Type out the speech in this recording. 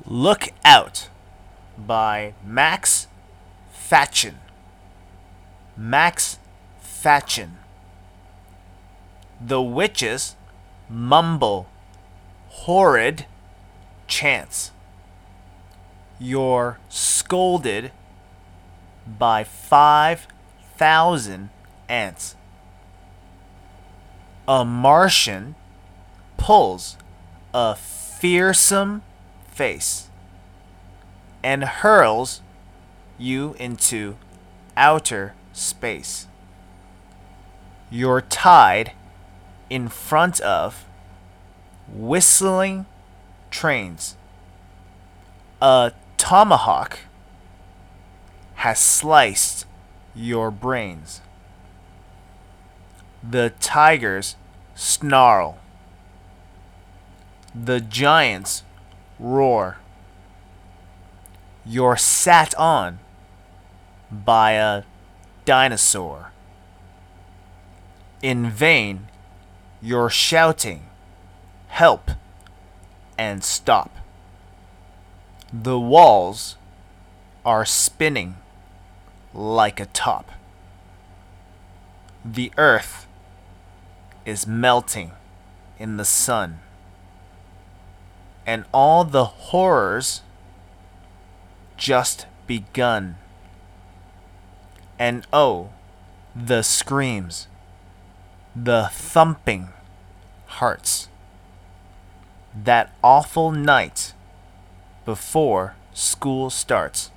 Look Out by Max Fatchen. Max Fatchen. The witches mumble horrid chants. You're scolded by 5,000 ants. A Martian pulls a fearsome face and hurls you into outer space. You're tied in front of whistling trains. A tomahawk has sliced your brains. The tigers snarl. The giants roar. You're sat on by a dinosaur. In vain, you're shouting, "Help!" and "Stop!" The walls are spinning like a top. The earth is melting in the sun, and all the horrors just begun. And oh, the screams, the thumping hearts. That awful night before school starts.